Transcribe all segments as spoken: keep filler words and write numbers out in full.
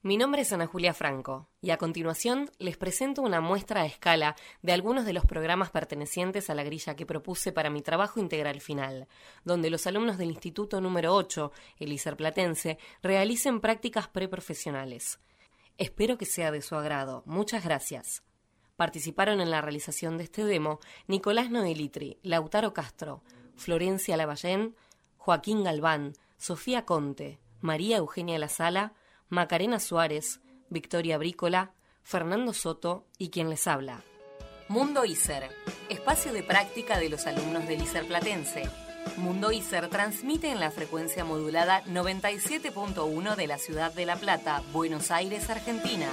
Mi nombre es Ana Julia Franco y a continuación les presento una muestra a escala de algunos de los programas pertenecientes a la grilla que propuse para mi trabajo integral final, donde los alumnos del Instituto número ocho, el ISER Platense, realicen prácticas preprofesionales. Espero que sea de su agrado. Muchas gracias. Participaron en la realización de este demo Nicolás Noelitri, Lautaro Castro, Florencia Lavallén, Joaquín Galván, Sofía Conte, María Eugenia Lazala, Macarena Suárez, Victoria Brícola, Fernando Soto y quien les habla. Mundo ISER, espacio de práctica de los alumnos del ISER Platense. Mundo ISER transmite en la frecuencia modulada noventa y siete punto uno de la ciudad de La Plata, Buenos Aires, Argentina.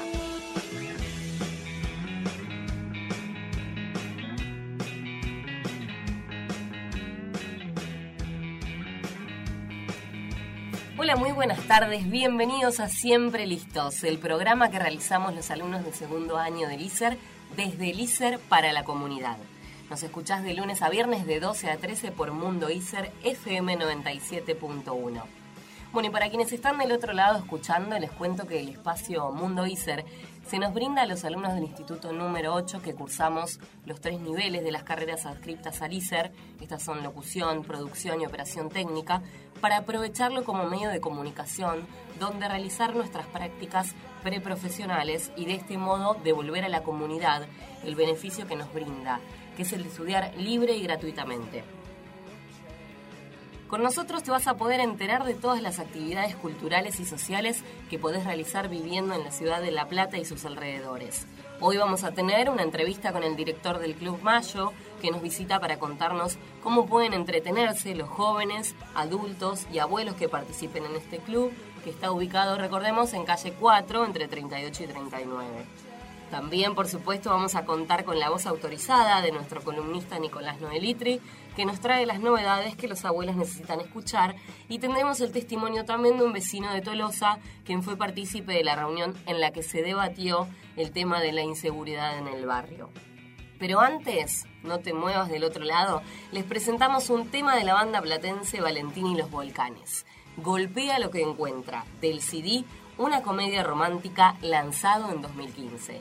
Hola, muy buenas tardes, bienvenidos a Siempre Listos, el programa que realizamos los alumnos del segundo año del ISER desde el ISER para la comunidad. Nos escuchás de lunes a viernes de doce a trece por Mundo ISER F M noventa y siete punto uno. Bueno, y para quienes están del otro lado escuchando, les cuento que el espacio Mundo ISER se nos brinda a los alumnos del Instituto número ocho que cursamos los tres niveles de las carreras adscriptas al ISER. Estas son locución, producción y operación técnica, para aprovecharlo como medio de comunicación, donde realizar nuestras prácticas preprofesionales y de este modo devolver a la comunidad el beneficio que nos brinda, que es el de estudiar libre y gratuitamente. Con nosotros te vas a poder enterar de todas las actividades culturales y sociales que podés realizar viviendo en la ciudad de La Plata y sus alrededores. Hoy vamos a tener una entrevista con el director del Club Mayo, que nos visita para contarnos cómo pueden entretenerse los jóvenes, adultos y abuelos que participen en este club, que está ubicado, recordemos, en calle cuatro, entre treinta y ocho y treinta y nueve. También, por supuesto, vamos a contar con la voz autorizada de nuestro columnista Nicolás Noelitri, que nos trae las novedades que los abuelos necesitan escuchar, y tendremos el testimonio también de un vecino de Tolosa, quien fue partícipe de la reunión en la que se debatió el tema de la inseguridad en el barrio. Pero antes, no te muevas del otro lado, les presentamos un tema de la banda platense Valentín y los Volcanes. Golpea lo que encuentra, del C D Una comedia romántica, lanzado en dos mil quince.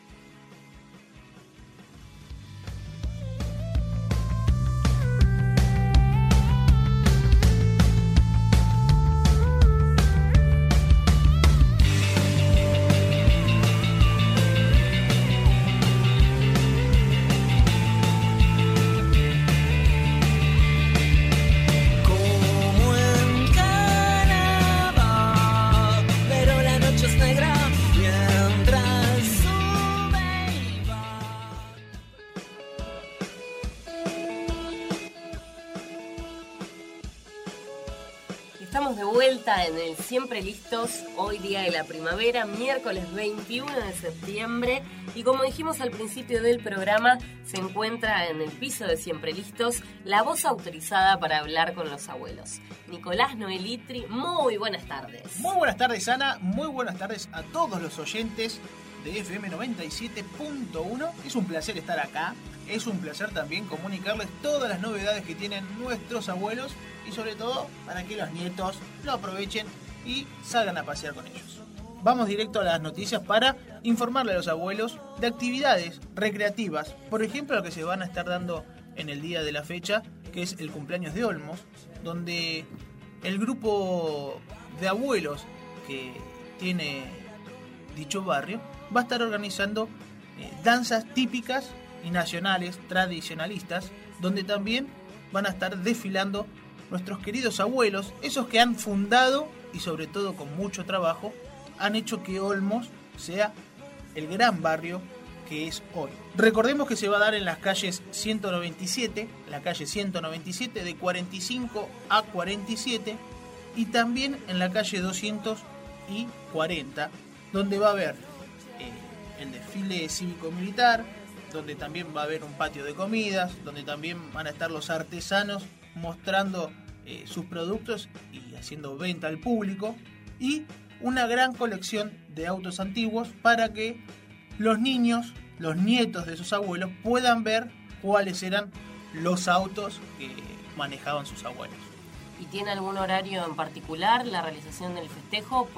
Estamos de vuelta en el Siempre Listos, hoy día de la primavera, miércoles veintiuno de septiembre, y como dijimos al principio del programa, se encuentra en el piso de Siempre Listos la voz autorizada para hablar con los abuelos. Nicolás Noelitri, muy buenas tardes. Muy buenas tardes, Ana, muy buenas tardes a todos los oyentes de F M noventa y siete punto uno. Es un placer estar acá, es un placer también comunicarles todas las novedades que tienen nuestros abuelos, y sobre todo para que los nietos lo aprovechen y salgan a pasear con ellos. Vamos directo a las noticias para informarle a los abuelos de actividades recreativas, por ejemplo lo que se van a estar dando en el día de la fecha, que es el cumpleaños de Olmos, donde el grupo de abuelos que tiene dicho barrio va a estar organizando eh, danzas típicas y nacionales, tradicionalistas, donde también van a estar desfilando nuestros queridos abuelos, esos que han fundado y sobre todo con mucho trabajo han hecho que Olmos sea el gran barrio que es hoy. Recordemos que se va a dar en las calles ciento noventa y siete, la calle ciento noventa y siete de cuarenta y cinco a cuarenta y siete, y también en la calle doscientos cuarenta, donde va a haber eh, el desfile cívico-militar, donde también va a haber un patio de comidas, donde también van a estar los artesanos mostrando eh, sus productos y haciendo venta al público, y una gran colección de autos antiguos para que los niños, los nietos de sus abuelos, puedan ver cuáles eran los autos que manejaban sus abuelos. ¿Y tiene algún horario en particular la realización del festejo? Por,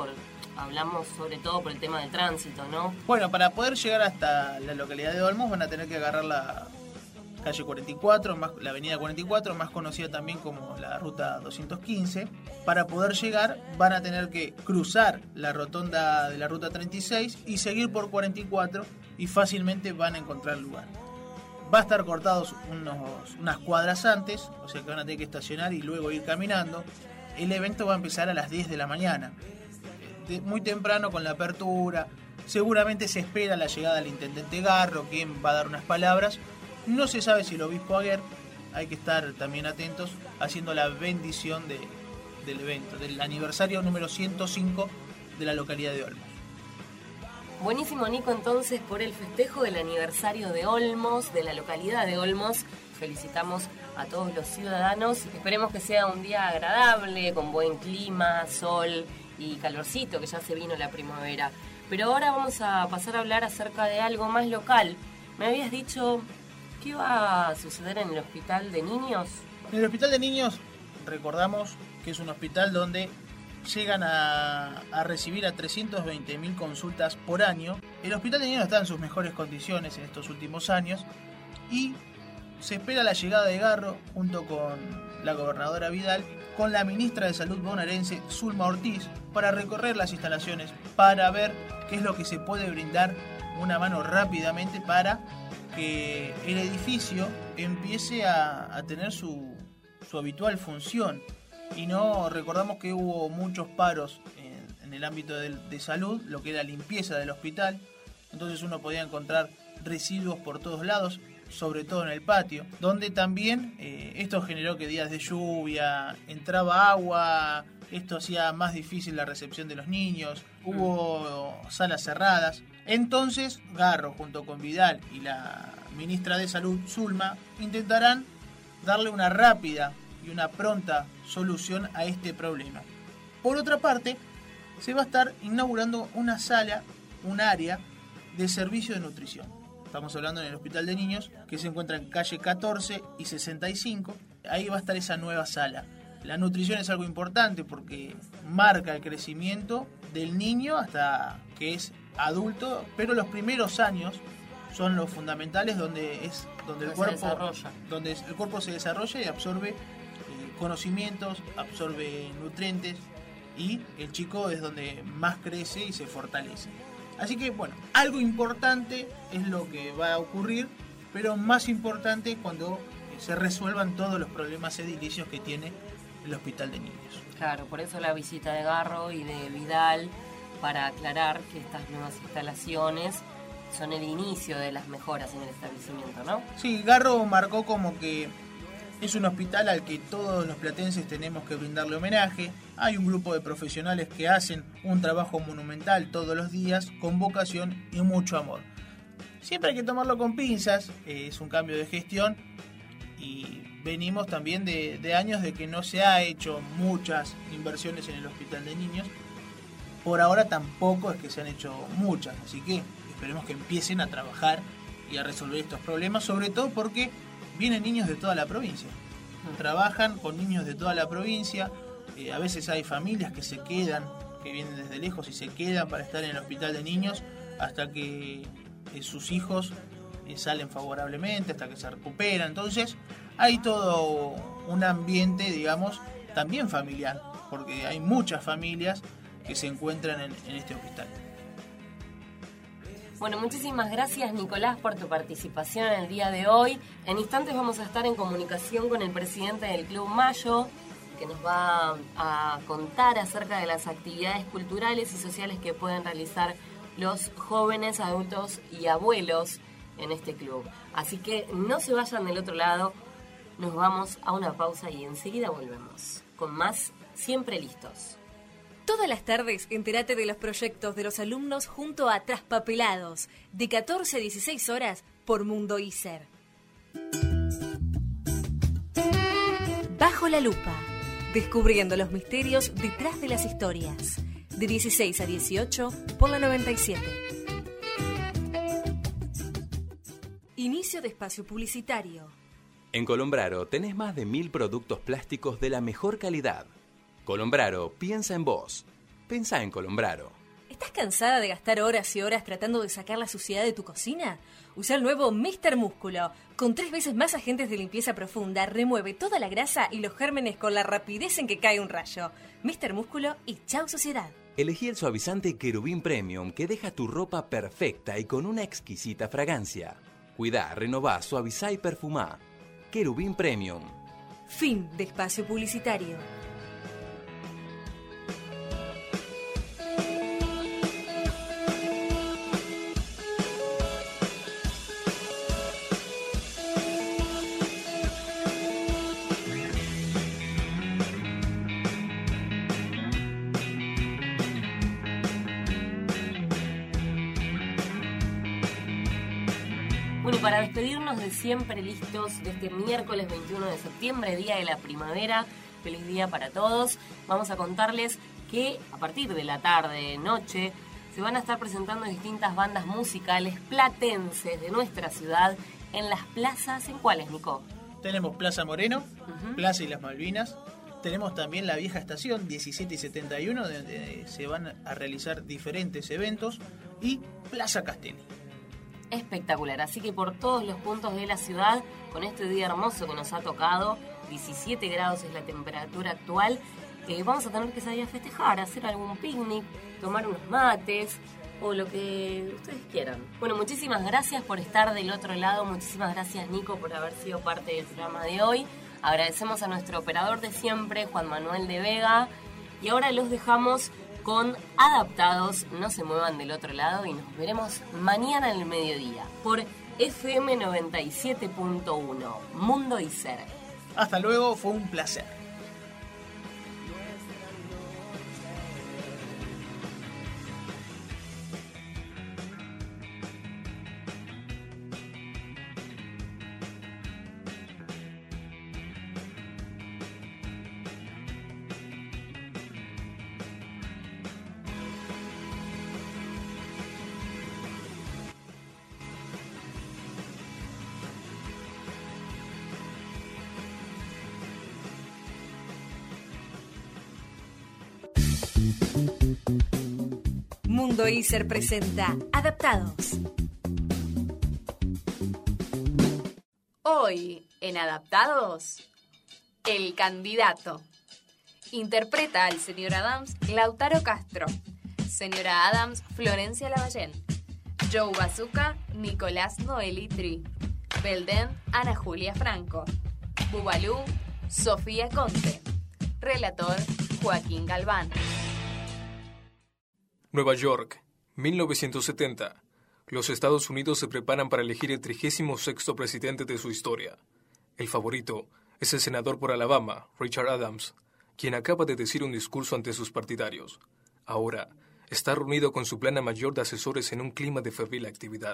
hablamos sobre todo por el tema del tránsito, ¿no? Bueno, para poder llegar hasta la localidad de Olmos van a tener que agarrar la calle cuarenta y cuatro, más, la avenida cuarenta y cuatro, más conocida también como la ruta doscientos quince. Para poder llegar van a tener que cruzar la rotonda de la ruta treinta y seis y seguir por cuarenta y cuatro y fácilmente van a encontrar lugar. Va a estar cortados unos, unas cuadras antes, o sea que van a tener que estacionar y luego ir caminando. El evento va a empezar a las diez de la mañana, de, muy temprano con la apertura. Seguramente se espera la llegada del intendente Garro, quien va a dar unas palabras. No se sabe si el obispo Aguer, hay que estar también atentos, haciendo la bendición de, del evento, del aniversario número ciento cinco de la localidad de Olmos. Buenísimo, Nico, entonces por el festejo del aniversario de Olmos, de la localidad de Olmos, felicitamos a todos los ciudadanos. Esperemos que sea un día agradable, con buen clima, sol y calorcito, que ya se vino la primavera. Pero ahora vamos a pasar a hablar acerca de algo más local. Me habías dicho... ¿Qué va a suceder en el hospital de niños? En el hospital de niños recordamos que es un hospital donde llegan a, a recibir a trescientas veinte mil consultas por año. El hospital de niños está en sus mejores condiciones en estos últimos años y se espera la llegada de Garro junto con la gobernadora Vidal, con la ministra de Salud bonaerense Zulma Ortiz, para recorrer las instalaciones, para ver qué es lo que se puede brindar una mano rápidamente para que el edificio empiece a, a tener su, su habitual función. Y no recordamos que hubo muchos paros en, en el ámbito de, de salud, lo que era limpieza del hospital. Entonces uno podía encontrar residuos por todos lados, sobre todo en el patio, donde también eh, esto generó que días de lluvia, entraba agua, esto hacía más difícil la recepción de los niños, hubo salas cerradas. Entonces Garro junto con Vidal y la ministra de Salud Zulma intentarán darle una rápida y una pronta solución a este problema. Por otra parte, se va a estar inaugurando una sala, un área de servicio de nutrición. Estamos hablando en el Hospital de Niños, que se encuentra en calle catorce y sesenta y cinco. Ahí va a estar esa nueva sala. La nutrición es algo importante porque marca el crecimiento del niño hasta que es adulto, pero los primeros años son los fundamentales, donde es donde el cuerpo donde el cuerpo se desarrolla y absorbe eh, conocimientos, absorbe nutrientes, y el chico es donde más crece y se fortalece. Así que bueno, algo importante es lo que va a ocurrir, pero más importante cuando se resuelvan todos los problemas edilicios que tiene el Hospital de Niños. Claro, por eso la visita de Garro y de Vidal, para aclarar que estas nuevas instalaciones son el inicio de las mejoras en el establecimiento, ¿no? Sí, Garro marcó como que es un hospital al que todos los platenses tenemos que brindarle homenaje. Hay un grupo de profesionales que hacen un trabajo monumental todos los días, con vocación y mucho amor. Siempre hay que tomarlo con pinzas, eh, es un cambio de gestión y venimos también de, de años de que no se ha hecho muchas inversiones en el Hospital de Niños. Por ahora tampoco es que se han hecho muchas, así que esperemos que empiecen a trabajar y a resolver estos problemas, sobre todo porque vienen niños de toda la provincia. Trabajan con niños de toda la provincia, eh, a veces hay familias que se quedan, que vienen desde lejos y se quedan para estar en el Hospital de Niños hasta que eh, sus hijos eh, salen favorablemente, hasta que se recuperan. Entonces hay todo un ambiente, digamos, también familiar, porque hay muchas familias que se encuentran en, en este hospital. Bueno, muchísimas gracias, Nicolás, por tu participación en el día de hoy. En instantes vamos a estar en comunicación con el presidente del Club Mayo, que nos va a contar acerca de las actividades culturales y sociales que pueden realizar los jóvenes, adultos y abuelos en este club. Así que no se vayan del otro lado, nos vamos a una pausa y enseguida volvemos con más Siempre Listos. Todas las tardes entérate de los proyectos de los alumnos junto a Traspapelados, de catorce a dieciséis horas por Mundo ISER. Bajo la lupa, descubriendo los misterios detrás de las historias, de dieciséis a dieciocho por la noventa y siete. Inicio de espacio publicitario. En Colombraro tenés más de mil productos plásticos de la mejor calidad. Colombraro piensa en vos. Pensá en Colombraro. ¿Estás cansada de gastar horas y horas tratando de sacar la suciedad de tu cocina? Usa el nuevo míster Músculo. Con tres veces más agentes de limpieza profunda, remueve toda la grasa y los gérmenes con la rapidez en que cae un rayo. míster Músculo y chau suciedad. Elegí el suavizante Querubín Premium que deja tu ropa perfecta y con una exquisita fragancia. Cuidá, renová, suavizá y perfumá. Querubín Premium. Fin de espacio publicitario. Bueno, y para despedirnos de siempre listos de este miércoles veintiuno de septiembre, día de la primavera, feliz día para todos, vamos a contarles que a partir de la tarde, noche, se van a estar presentando distintas bandas musicales platenses de nuestra ciudad en las plazas. ¿En cuáles, Nico? Tenemos Plaza Moreno, uh-huh. Plaza y las Malvinas. Tenemos también la vieja estación diecisiete y setenta y uno, donde se van a realizar diferentes eventos. Y Plaza Castelli. Espectacular, así que por todos los puntos de la ciudad, con este día hermoso que nos ha tocado, diecisiete grados es la temperatura actual, eh, vamos a tener que salir a festejar, a hacer algún picnic, tomar unos mates o lo que ustedes quieran. Bueno, muchísimas gracias por estar del otro lado, muchísimas gracias Nico por haber sido parte del programa de hoy. Agradecemos a nuestro operador de siempre, Juan Manuel de Vega, y ahora los dejamos con Adaptados. No se muevan del otro lado y nos veremos mañana al mediodía por F M noventa y siete punto uno, Mundo y Ser. Hasta luego, fue un placer. Mundo Iser presenta Adaptados. Hoy, en Adaptados, El Candidato. Interpreta al señor Adams Lautaro Castro, señora Adams Florencia Lavallén, Joe Bazooka Nicolás Noeli Tri, Belden Ana Julia Franco, Bubalú Sofía Conte, relator Joaquín Galván. Nueva York, mil novecientos setenta. Los Estados Unidos se preparan para elegir el trigésimo sexto presidente de su historia. El favorito es el senador por Alabama, Richard Adams, quien acaba de decir un discurso ante sus partidarios. Ahora está reunido con su plana mayor de asesores en un clima de febril actividad.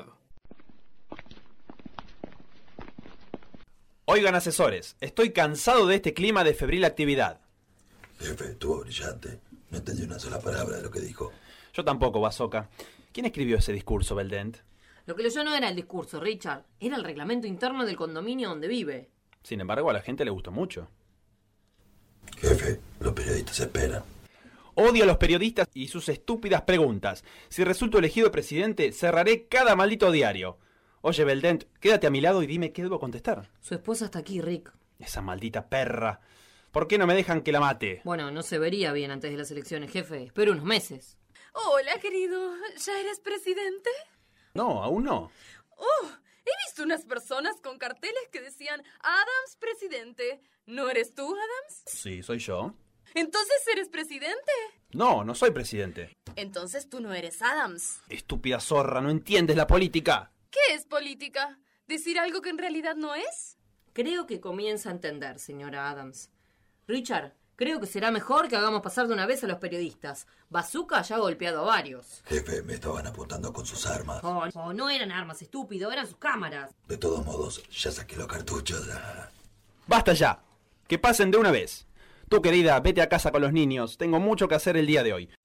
Oigan, asesores, estoy cansado de este clima de febril actividad. Jefe, estuvo brillante. No entendí una sola palabra de lo que dijo. Yo tampoco, Bazooka. ¿Quién escribió ese discurso, Beldent? Lo que leyó no era el discurso, Richard. Era el reglamento interno del condominio donde vive. Sin embargo, a la gente le gustó mucho. Jefe, los periodistas esperan. Odio a los periodistas y sus estúpidas preguntas. Si resulto elegido presidente, cerraré cada maldito diario. Oye, Beldent, quédate a mi lado y dime qué debo contestar. Su esposa está aquí, Rick. Esa maldita perra. ¿Por qué no me dejan que la mate? Bueno, no se vería bien antes de las elecciones, jefe. Espero unos meses. Hola, querido. ¿Ya eres presidente? No, aún no. Oh, he visto unas personas con carteles que decían Adams presidente. ¿No eres tú, Adams? Sí, soy yo. ¿Entonces eres presidente? No, no soy presidente. Entonces tú no eres Adams. Estúpida zorra, ¿no entiendes la política? ¿Qué es política? ¿Decir algo que en realidad no es? Creo que comienza a entender, señora Adams. Richard, creo que será mejor que hagamos pasar de una vez a los periodistas. Bazooka ya ha golpeado a varios. Jefe, me estaban apuntando con sus armas. Oh, oh, no eran armas, estúpido, eran sus cámaras. De todos modos, ya saqué los cartuchos. Ah. ¡Basta ya! ¡Que pasen de una vez! Tú, querida, vete a casa con los niños. Tengo mucho que hacer el día de hoy.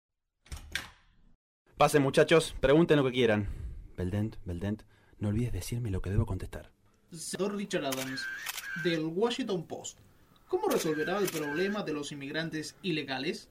Pasen, muchachos, pregunten lo que quieran. Beldent, Beldent, no olvides decirme lo que debo contestar. Senador Richard Adams, del Washington Post. ¿Cómo resolverá el problema de los inmigrantes ilegales?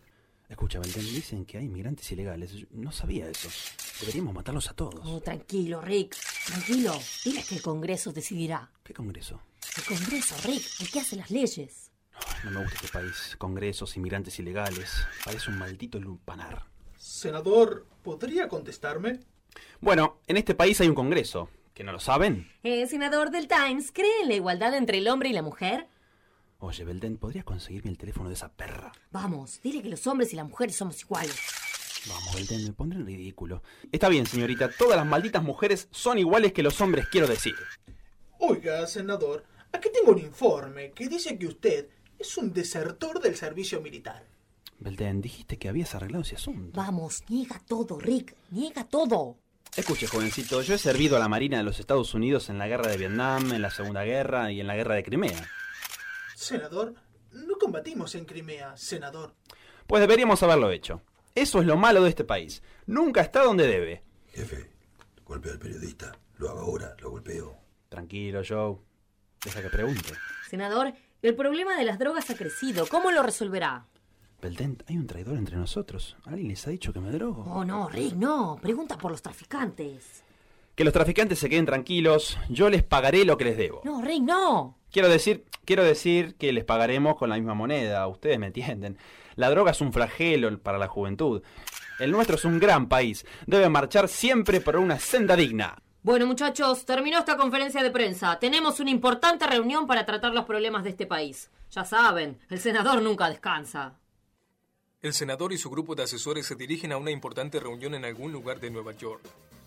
Escucha, Belden, dicen que hay inmigrantes ilegales. Yo no sabía eso. Deberíamos matarlos a todos. Oh, tranquilo, Rick. Tranquilo. Diles que el Congreso decidirá. ¿Qué Congreso? El Congreso, Rick. El que hace las leyes. No, no me gusta este país. Congresos, inmigrantes ilegales. Parece un maldito lupanar. Senador, ¿podría contestarme? Bueno, en este país hay un Congreso. ¿Que no lo saben? Eh, senador del Times, ¿cree en la igualdad entre el hombre y la mujer? Oye, Belden, ¿podrías conseguirme el teléfono de esa perra? Vamos, dile que los hombres y las mujeres somos iguales. Vamos, Belden, me pondré en ridículo. Está bien, señorita, todas las malditas mujeres son iguales que los hombres, quiero decir. Oiga, senador, aquí tengo un informe que dice que usted es un desertor del servicio militar. Belden, dijiste que habías arreglado ese asunto. Vamos, niega todo, Rick, niega todo. Escuche, jovencito, yo he servido a la Marina de los Estados Unidos en la guerra de Vietnam, en la Segunda Guerra y en la guerra de Crimea. Senador, no combatimos en Crimea, senador. Pues deberíamos haberlo hecho. Eso es lo malo de este país. Nunca está donde debe. Jefe, golpeo al periodista. Lo hago ahora, lo golpeo. Tranquilo, Joe. Deja que pregunte. Senador, el problema de las drogas ha crecido. ¿Cómo lo resolverá? Belden, hay un traidor entre nosotros. ¿Alguien les ha dicho que me drogo? Oh, no, Rick, no. Pregunta por los traficantes. Que los traficantes se queden tranquilos. Yo les pagaré lo que les debo. No, Rick, no. Quiero decir, quiero decir que les pagaremos con la misma moneda. Ustedes me entienden. La droga es un flagelo para la juventud. El nuestro es un gran país. Debe marchar siempre por una senda digna. Bueno, muchachos, terminó esta conferencia de prensa. Tenemos una importante reunión para tratar los problemas de este país. Ya saben, el senador nunca descansa. El senador y su grupo de asesores se dirigen a una importante reunión en algún lugar de Nueva York.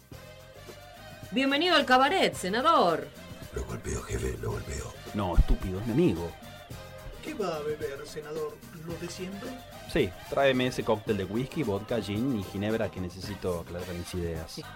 Bienvenido al cabaret, senador. Lo golpeo, jefe, lo golpeo. No, estúpido, es mi amigo. ¿Qué va a beber, senador? ¿Lo de siempre? Sí, tráeme ese cóctel de whisky, vodka, gin y ginebra que necesito aclarar mis ideas. Sí.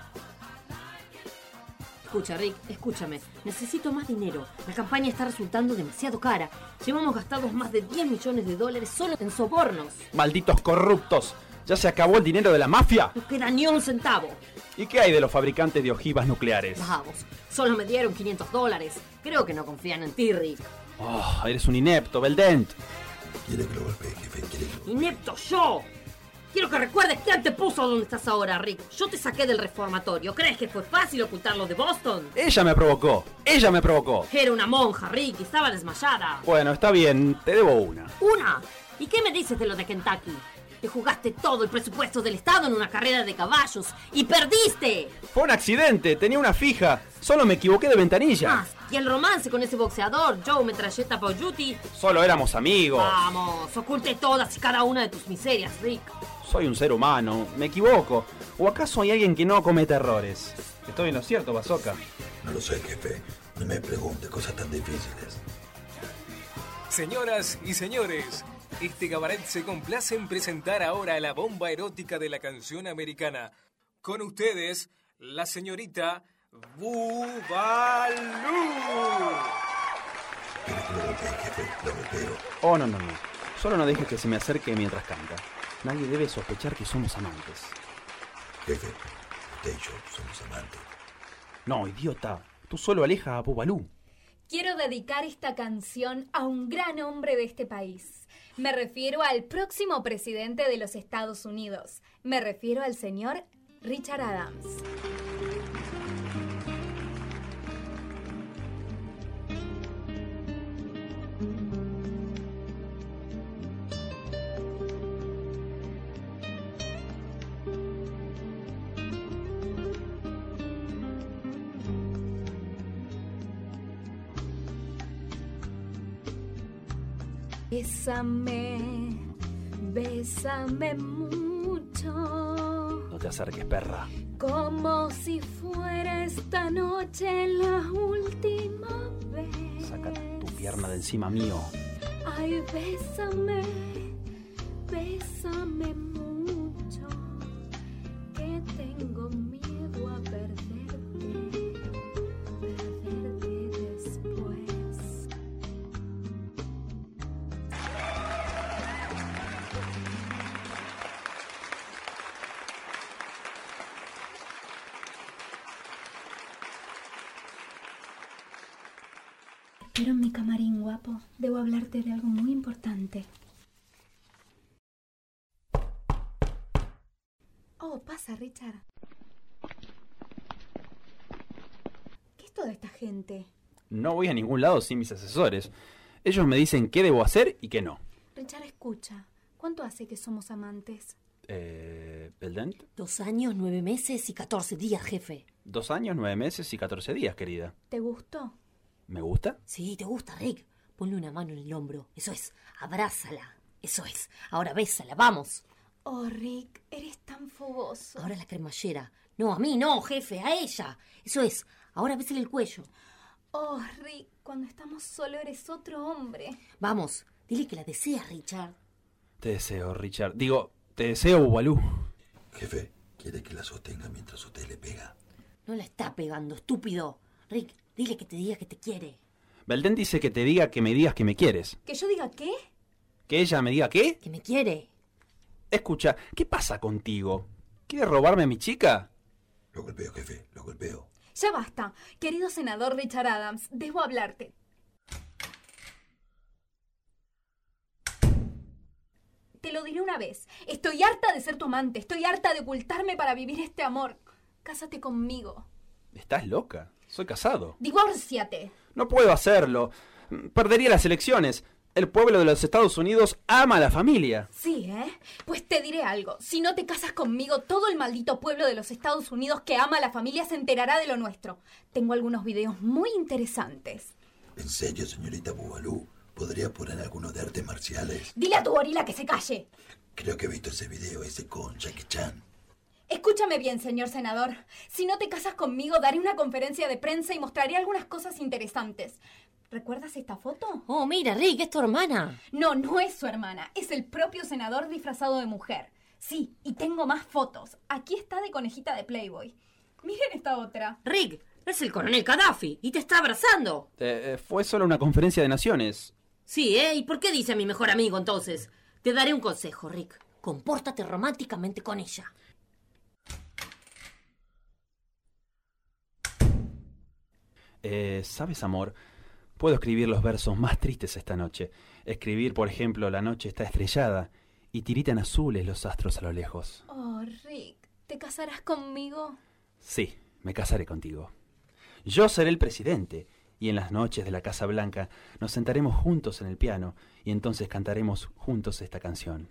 Escucha, Rick, escúchame. Necesito más dinero. La campaña está resultando demasiado cara. Llevamos gastados más de diez millones de dólares solo en sobornos. ¡Malditos corruptos! ¿Ya se acabó el dinero de la mafia? No queda ni un centavo. ¿Y qué hay de los fabricantes de ojivas nucleares? Vamos, solo me dieron quinientos dólares. Creo que no confían en ti, Rick. Oh, eres un inepto, Belden. ¿Quiere que lo golpee, jefe? ¿Quiere que lo... ¡Inepto yo! Quiero que recuerdes quién te puso donde estás ahora, Rick. Yo te saqué del reformatorio. ¿Crees que fue fácil ocultarlo de Boston? Ella me provocó. Ella me provocó. Era una monja, Rick, y estaba desmayada. Bueno, está bien. Te debo una. ¿Una? ¿Y qué me dices de lo de Kentucky? Te jugaste todo el presupuesto del estado en una carrera de caballos y perdiste. Fue un accidente. Tenía una fija. Solo me equivoqué de ventanilla. Ah, y el romance con ese boxeador, Joe Metralleta Paujuti. Solo éramos amigos. Vamos, oculte todas y cada una de tus miserias, Rick. Soy un ser humano. Me equivoco. ¿O acaso hay alguien que no comete errores? ¿Estoy en lo cierto, Bazooka? No lo sé, jefe. No me pregunte cosas tan difíciles. Señoras y señores, este cabaret se complace en presentar ahora la bomba erótica de la canción americana. Con ustedes, la señorita Bubalú. ¿Quiere que lo golpee, jefe? Lo golpeo. Oh, no, no, no. Solo no dejes que se me acerque mientras canta. Nadie debe sospechar que somos amantes. Jefe, usted y yo somos amantes. No, idiota. Tú solo aleja a Bubalú. Quiero dedicar esta canción a un gran hombre de este país. Me refiero al próximo presidente de los Estados Unidos. Me refiero al señor Richard Adams. Bésame, bésame mucho. No te acerques, perra. Como si fuera esta noche la última vez. Saca tu pierna de encima mío. Ay, bésame, bésame mucho. Que tengo miedo a perderte, perderte después. Espero en mi camarín, guapo. Debo hablarte de algo muy importante. pasa, Richard? ¿Qué es toda esta gente? No voy a ningún lado sin mis asesores. Ellos me dicen qué debo hacer y qué no. Richard, escucha. ¿Cuánto hace que somos amantes? Eh... ¿Belden? Dos años, nueve meses y catorce días, jefe. Dos años, nueve meses y catorce días, querida. ¿Te gustó? ¿Me gusta? Sí, te gusta, Rick. Ponle una mano en el hombro. Eso es. Abrázala. Eso es. Ahora bésala. Vamos. Oh, Rick, eres tan fogoso. Ahora la cremallera. No, a mí no, jefe. A ella. Eso es. Ahora bésale el cuello. Oh, Rick, cuando estamos solos eres otro hombre. Vamos. Dile que la deseas, Richard. Te deseo, Richard. Digo, te deseo, Bubalú. Jefe, ¿quiere que la sostenga mientras usted le pega? No la está pegando, estúpido. Rick, dile que te diga que te quiere. Belden dice que te diga que me digas que me quieres. ¿Que yo diga qué? ¿Que ella me diga qué? Que me quiere. Escucha, ¿qué pasa contigo? ¿Quieres robarme a mi chica? Lo golpeo, jefe, lo golpeo. Ya basta. Querido senador Richard Adams, debo hablarte. Te lo diré una vez. Estoy harta de ser tu amante. Estoy harta de ocultarme para vivir este amor. Cásate conmigo. ¿Estás loca? Soy casado. Divórciate. No puedo hacerlo. Perdería las elecciones. El pueblo de los Estados Unidos ama a la familia. Sí, ¿eh? Pues te diré algo. Si no te casas conmigo, todo el maldito pueblo de los Estados Unidos que ama a la familia se enterará de lo nuestro. Tengo algunos videos muy interesantes. ¿En serio, señorita Bubalú? ¿Podría poner alguno de artes marciales? Dile a tu gorila que se calle. Creo que he visto ese video ese con Jackie Chan. Escúchame bien, señor senador. Si no te casas conmigo, daré una conferencia de prensa y mostraré algunas cosas interesantes. ¿Recuerdas esta foto? Oh, mira, Rick, es tu hermana. No, no es su hermana. Es el propio senador disfrazado de mujer. Sí, y tengo más fotos. Aquí está de conejita de Playboy. Miren esta otra. Rick, es el coronel Gaddafi y te está abrazando. Eh, fue solo una conferencia de naciones. Sí, ¿eh? ¿Y por qué dice a mi mejor amigo entonces? Te daré un consejo, Rick. Compórtate románticamente con ella. Eh, ¿sabes, amor? Puedo escribir los versos más tristes esta noche. Escribir, por ejemplo, la noche está estrellada y tiritan azules los astros a lo lejos. Oh, Rick, ¿te casarás conmigo? Sí, me casaré contigo. Yo seré el presidente y en las noches de la Casa Blanca nos sentaremos juntos en el piano y entonces cantaremos juntos esta canción.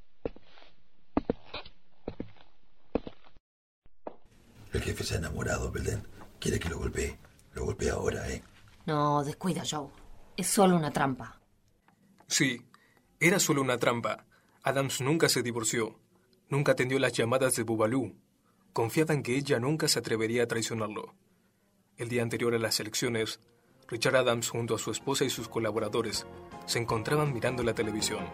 El jefe se ha enamorado, Belden. Quiere que lo golpee. Lo golpee ahora, ¿eh? No, descuida, Joe. Es solo una trampa. Sí, era solo una trampa. Adams nunca se divorció. Nunca atendió las llamadas de Bubalú. Confiaba en que ella nunca se atrevería a traicionarlo. El día anterior a las elecciones, Richard Adams junto a su esposa y sus colaboradores se encontraban mirando la televisión.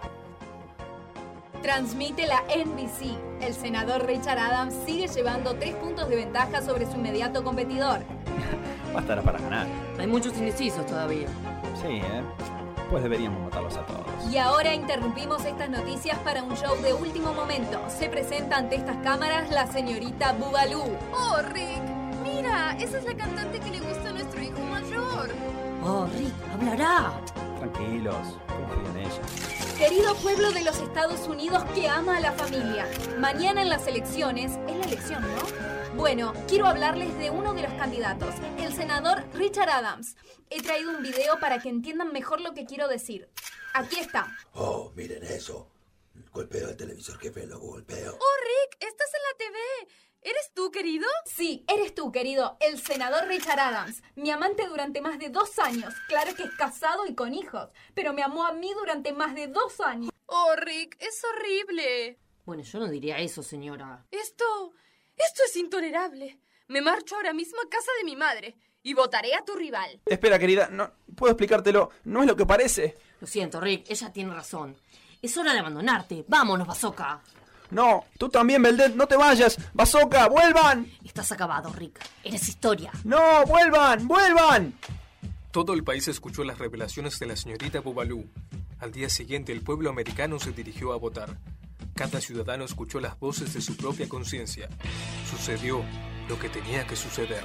Transmite la N B C. El senador Richard Adams sigue llevando tres puntos de ventaja sobre su inmediato competidor. Bastará para ganar. Hay muchos indecisos todavía. Sí, ¿eh? Pues deberíamos matarlos a todos. Y ahora interrumpimos estas noticias para un show de último momento. Se presenta ante estas cámaras la señorita Bubalú. Oh, Rick, mira, esa es la cantante que le gusta a nuestro hijo mayor. Oh, Rick, hablará. Tranquilos, confío en ella. Querido pueblo de los Estados Unidos que ama a la familia, mañana en las elecciones, es la elección, ¿no? Bueno, quiero hablarles de uno de los candidatos, el senador Richard Adams. He traído un video para que entiendan mejor lo que quiero decir. Aquí está. Oh, miren eso. Golpeo el televisor, jefe, lo golpeo. Oh, Rick, estás en la T V. ¿Eres tú, querido? Sí, eres tú, querido, el senador Richard Adams. Mi amante durante más de dos años. Claro que es casado y con hijos, pero me amó a mí durante más de dos años. Oh, Rick, es horrible. Bueno, yo no diría eso, señora. Esto... esto es intolerable. Me marcho ahora mismo a casa de mi madre y votaré a tu rival. Espera, querida, no puedo explicártelo. No es lo que parece. Lo siento, Rick, ella tiene razón. Es hora de abandonarte. Vámonos, Bazooka. No, tú también, Belden, no te vayas. Bazooka, vuelvan. Estás acabado, Rick. Eres historia. No, vuelvan, vuelvan. Todo el país escuchó las revelaciones de la señorita Bubalú. Al día siguiente, el pueblo americano se dirigió a votar. Cada ciudadano escuchó las voces de su propia conciencia. Sucedió lo que tenía que suceder.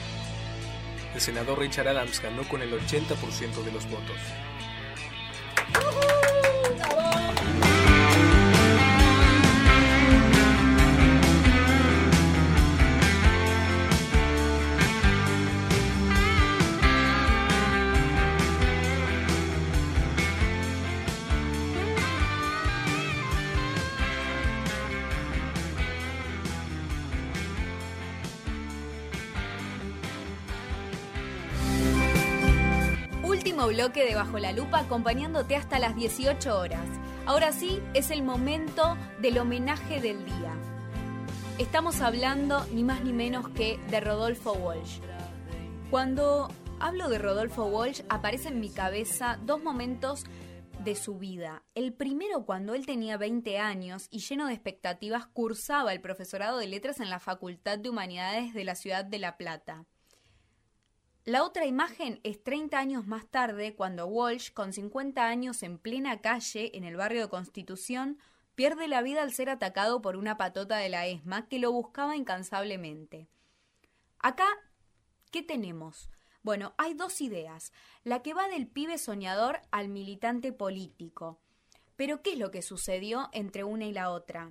El senador Richard Adams ganó con el ochenta por ciento de los votos. último bloque de Bajo la Lupa, acompañándote hasta las dieciocho horas. Ahora sí, es el momento del homenaje del día. Estamos hablando ni más ni menos que de Rodolfo Walsh. Cuando hablo de Rodolfo Walsh, aparecen en mi cabeza dos momentos de su vida. El primero, cuando él tenía veinte años y lleno de expectativas cursaba el profesorado de letras en la Facultad de Humanidades de la ciudad de La Plata. La otra imagen es treinta años más tarde, cuando Walsh, con cincuenta años en plena calle, en el barrio de Constitución, pierde la vida al ser atacado por una patota de la ESMA que lo buscaba incansablemente. Acá, ¿qué tenemos? Bueno, hay dos ideas, la que va del pibe soñador al militante político. Pero, ¿qué es lo que sucedió entre una y la otra?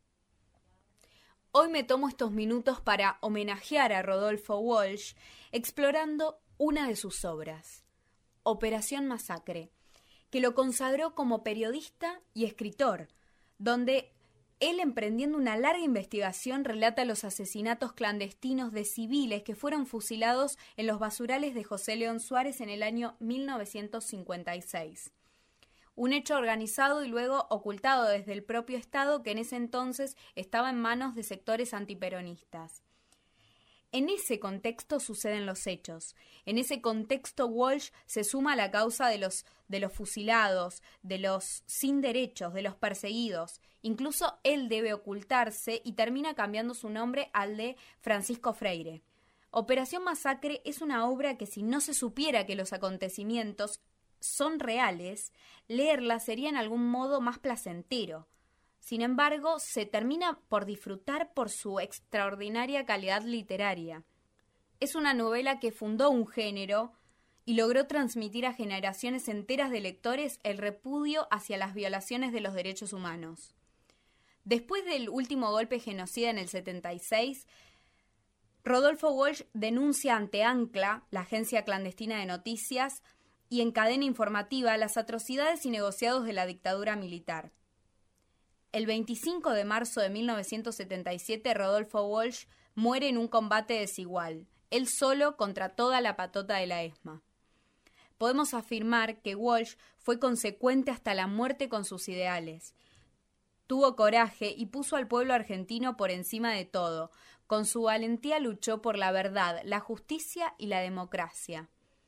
Hoy me tomo estos minutos para homenajear a Rodolfo Walsh, explorando una de sus obras, Operación Masacre, que lo consagró como periodista y escritor, donde él, emprendiendo una larga investigación, relata los asesinatos clandestinos de civiles que fueron fusilados en los basurales de José León Suárez en el año mil novecientos cincuenta y seis. Un hecho organizado y luego ocultado desde el propio Estado, que en ese entonces estaba en manos de sectores antiperonistas. En ese contexto suceden los hechos. En ese contexto Walsh se suma a la causa de los, de los fusilados, de los sin derechos, de los perseguidos. Incluso él debe ocultarse y termina cambiando su nombre al de Francisco Freire. Operación Masacre es una obra que, si no se supiera que los acontecimientos son reales, leerla sería en algún modo más placentero. Sin embargo, se termina por disfrutar por su extraordinaria calidad literaria. Es una novela que fundó un género y logró transmitir a generaciones enteras de lectores el repudio hacia las violaciones de los derechos humanos. Después del último golpe genocida en el setenta y seis, Rodolfo Walsh denuncia ante ANCLA, la agencia clandestina de noticias, y en cadena informativa las atrocidades y negociados de la dictadura militar. El veinticinco de marzo de mil novecientos setenta y siete, Rodolfo Walsh muere en un combate desigual, él solo contra toda la patota de la ESMA. Podemos afirmar que Walsh fue consecuente hasta la muerte con sus ideales. Tuvo coraje y puso al pueblo argentino por encima de todo. Con su valentía luchó por la verdad, la justicia y la democracia.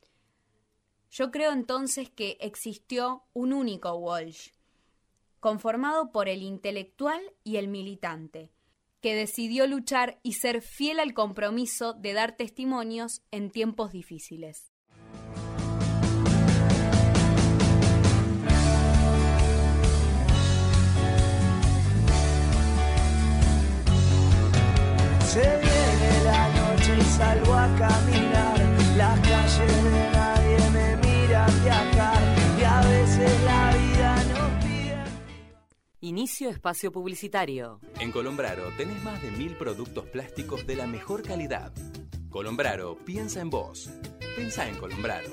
Yo creo entonces que existió un único Walsh, conformado por el intelectual y el militante, que decidió luchar y ser fiel al compromiso de dar testimonios en tiempos difíciles. Se viene la noche y salgo a caminar, las calles de nadie me miran viajar, y a veces la vida nos pide. Inicio espacio publicitario. En Colombraro tenés más de mil productos plásticos de la mejor calidad. Colombraro piensa en vos. Pensá en Colombraro.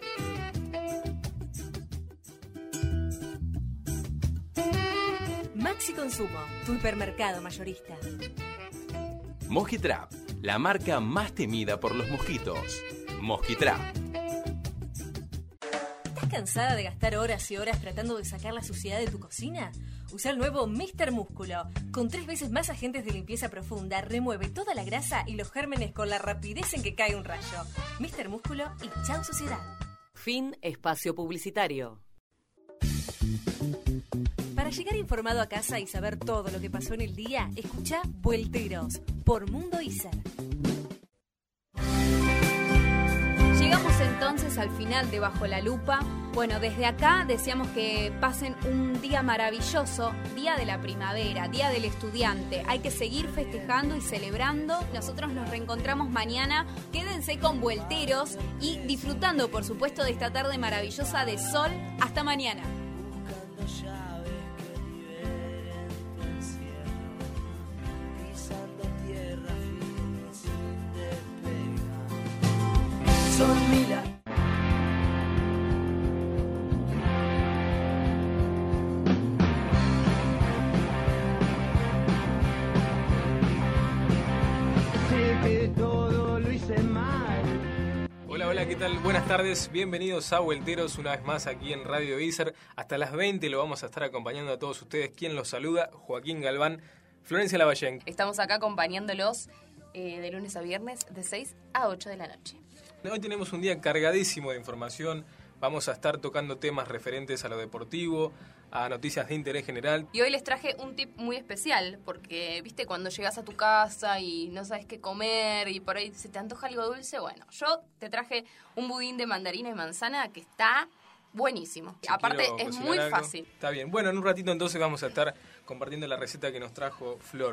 Maxi Consumo, tu hipermercado mayorista. Mosquitrap, la marca más temida por los mosquitos. Mosquitrap. ¿Estás cansada de gastar horas y horas tratando de sacar la suciedad de tu cocina? Usa el nuevo míster Músculo. Con tres veces más agentes de limpieza profunda, remueve toda la grasa y los gérmenes con la rapidez en que cae un rayo. míster Músculo y chau suciedad. Fin espacio publicitario. Para llegar informado a casa y saber todo lo que pasó en el día, escucha Vuelteros por Mundo Iser. Llegamos entonces al final de Bajo la Lupa. Bueno, desde acá deseamos que pasen un día maravilloso, día de la primavera, día del estudiante. Hay que seguir festejando y celebrando. Nosotros nos reencontramos mañana. Quédense con Vuelteros y disfrutando, por supuesto, de esta tarde maravillosa de sol. Hasta mañana. Son mil Hola, hola. Hola, ¿qué tal? Buenas tardes, bienvenidos a Vuelteros una vez más aquí en Radio Iser. Hasta las veinte lo vamos a estar acompañando a todos ustedes. ¿Quién los saluda? Joaquín Galván, Florencia Lavallén. Estamos acá acompañándolos eh, de lunes a viernes de seis a ocho de la noche. Hoy tenemos un día cargadísimo de información. Vamos a estar tocando temas referentes a lo deportivo, a noticias de interés general. Y hoy les traje un tip muy especial, porque, viste, cuando llegas a tu casa y no sabes qué comer y por ahí se te antoja algo dulce, bueno, yo te traje un budín de mandarina y manzana que está buenísimo. Si Aparte es muy algo, fácil. Está bien. Bueno, en un ratito entonces vamos a estar compartiendo la receta que nos trajo Flor.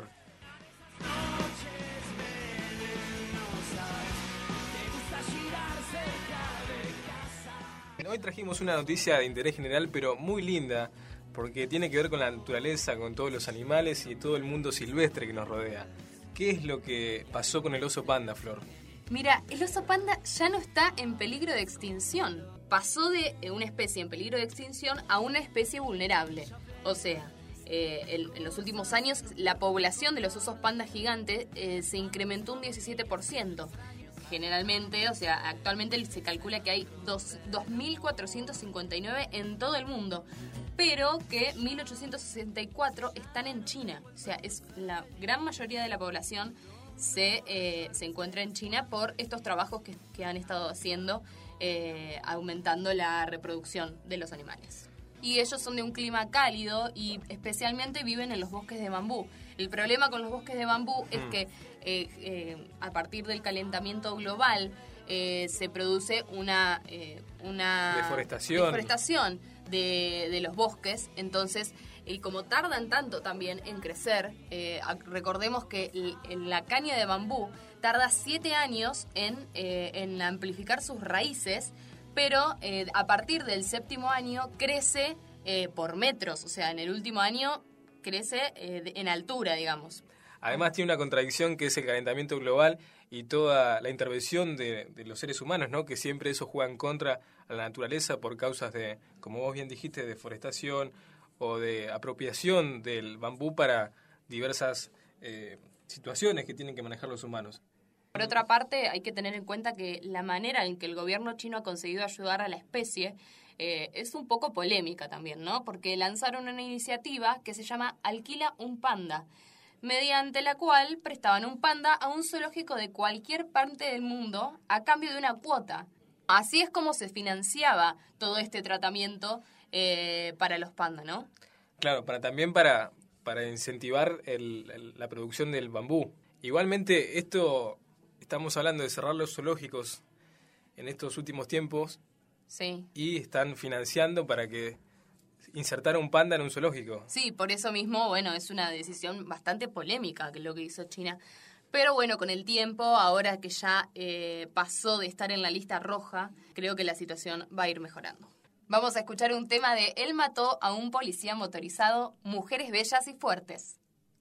Hoy trajimos una noticia de interés general, pero muy linda, porque tiene que ver con la naturaleza, con todos los animales y todo el mundo silvestre que nos rodea. ¿Qué es lo que pasó con el oso panda, Flor? Mira, el oso panda ya no está en peligro de extinción. Pasó de una especie en peligro de extinción a una especie vulnerable. O sea, eh, el, en los últimos años la población de los osos panda gigantes eh, se incrementó un diecisiete por ciento. Generalmente, o sea, actualmente se calcula que hay dos mil cuatrocientos cincuenta y nueve en todo el mundo, pero que mil ochocientos sesenta y cuatro están en China. O sea, es la gran mayoría de la población se, eh, se encuentra en China por estos trabajos que, que han estado haciendo, eh, aumentando la reproducción de los animales. Y ellos son de un clima cálido y especialmente viven en los bosques de bambú. El problema con los bosques de bambú es que eh, eh, a partir del calentamiento global eh, se produce una, eh, una deforestación, deforestación de, de los bosques. Entonces, y como tardan tanto también en crecer, eh, recordemos que el, la caña de bambú tarda siete años en, eh, en amplificar sus raíces, pero eh, a partir del séptimo año crece eh, por metros, o sea, en el último año crece eh, en altura, digamos. Además tiene una contradicción que es el calentamiento global y toda la intervención de, de los seres humanos, ¿no? Que siempre eso juega en contra a la naturaleza por causas de, como vos bien dijiste, de deforestación o de apropiación del bambú para diversas eh, situaciones que tienen que manejar los humanos. Por otra parte, hay que tener en cuenta que la manera en que el gobierno chino ha conseguido ayudar a la especie eh, es un poco polémica también, ¿no? Porque lanzaron una iniciativa que se llama Alquila un Panda, mediante la cual prestaban un panda a un zoológico de cualquier parte del mundo a cambio de una cuota. Así es como se financiaba todo este tratamiento eh, para los pandas, ¿no? Claro, para también para, para incentivar el, el, la producción del bambú. Igualmente, esto... Estamos hablando de cerrar los zoológicos en estos últimos tiempos. Sí. Y están financiando para que insertara un panda en un zoológico. Sí, por eso mismo, bueno, es una decisión bastante polémica que lo que hizo China. Pero bueno, con el tiempo, ahora que ya eh, pasó de estar en la lista roja, creo que la situación va a ir mejorando. Vamos a escuchar un tema de Él mató a un policía motorizado, Mujeres bellas y fuertes.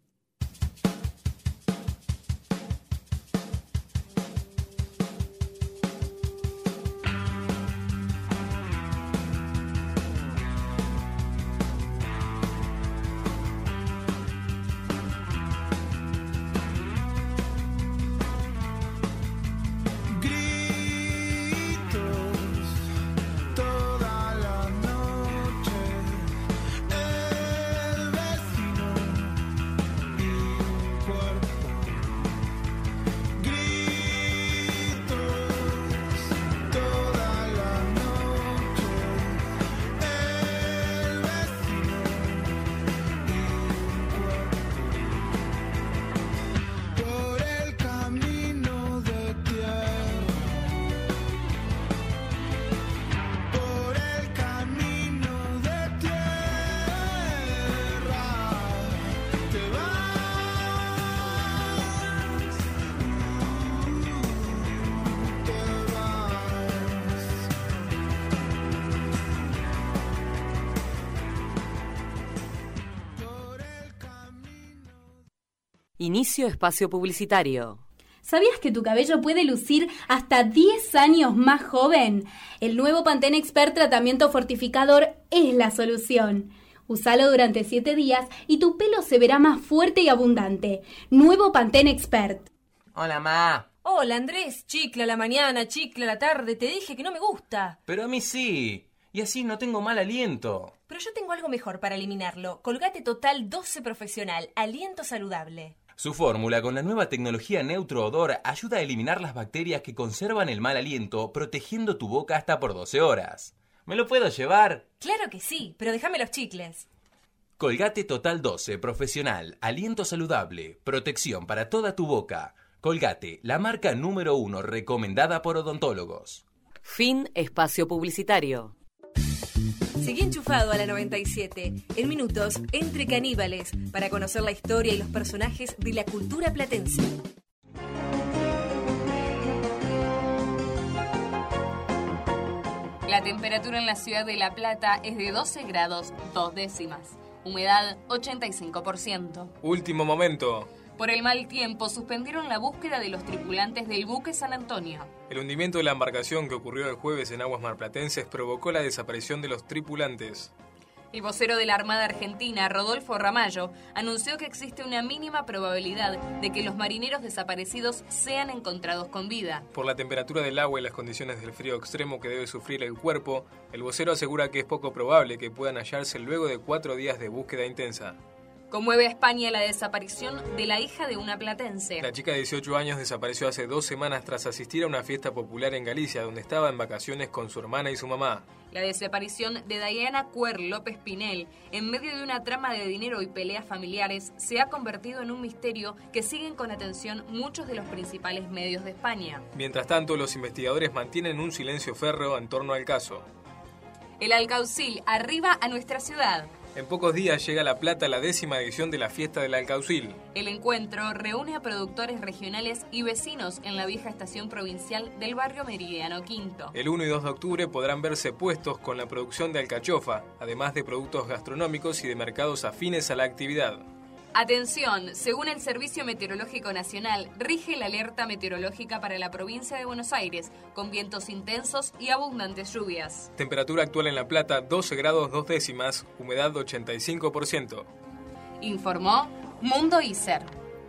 Inicio espacio publicitario. ¿Sabías que tu cabello puede lucir hasta diez años más joven? El nuevo Pantene Expert Tratamiento Fortificador es la solución. Úsalo durante siete días y tu pelo se verá más fuerte y abundante. Nuevo Pantene Expert. Hola, ma. Hola, Andrés. Chicle a la mañana, chicle a la tarde. Te dije que no me gusta. Pero a mí sí. Y así no tengo mal aliento. Pero yo tengo algo mejor para eliminarlo. Colgate Total doce Profesional. Aliento saludable. Su fórmula con la nueva tecnología Neutro Odor ayuda a eliminar las bacterias que conservan el mal aliento, protegiendo tu boca hasta por doce horas. ¿Me lo puedo llevar? Claro que sí, pero déjame los chicles. Colgate Total doce Profesional. Aliento saludable. Protección para toda tu boca. Colgate, la marca número uno recomendada por odontólogos. Fin espacio publicitario. Seguí enchufado a la noventa y siete. En minutos, Entre Caníbales, para conocer la historia y los personajes de la cultura platense. La temperatura en la ciudad de La Plata es de doce grados dos décimas. Humedad ochenta y cinco por ciento. Último momento. Por el mal tiempo, suspendieron la búsqueda de los tripulantes del buque San Antonio. El hundimiento de la embarcación que ocurrió el jueves en aguas marplatenses provocó la desaparición de los tripulantes. El vocero de la Armada Argentina, Rodolfo Ramallo, anunció que existe una mínima probabilidad de que los marineros desaparecidos sean encontrados con vida. Por la temperatura del agua y las condiciones del frío extremo que debe sufrir el cuerpo, el vocero asegura que es poco probable que puedan hallarse luego de cuatro días de búsqueda intensa. Conmueve a España la desaparición de la hija de una platense. La chica de dieciocho años desapareció hace dos semanas tras asistir a una fiesta popular en Galicia, donde estaba en vacaciones con su hermana y su mamá. La desaparición de Diana Cuer López Pinel, en medio de una trama de dinero y peleas familiares, se ha convertido en un misterio que siguen con atención muchos de los principales medios de España. Mientras tanto, los investigadores mantienen un silencio férreo en torno al caso. El Alcaucil arriba a nuestra ciudad. En pocos días llega a La Plata la décima edición de la Fiesta del Alcaucil. El encuentro reúne a productores regionales y vecinos en la vieja estación provincial del barrio Meridiano Quinto. El uno y dos de octubre podrán verse puestos con la producción de alcachofa, además de productos gastronómicos y de mercados afines a la actividad. Atención, según el Servicio Meteorológico Nacional, rige la alerta meteorológica para la provincia de Buenos Aires, con vientos intensos y abundantes lluvias. Temperatura actual en La Plata, doce grados dos décimas, humedad ochenta y cinco por ciento. Informó Mundo I C E R.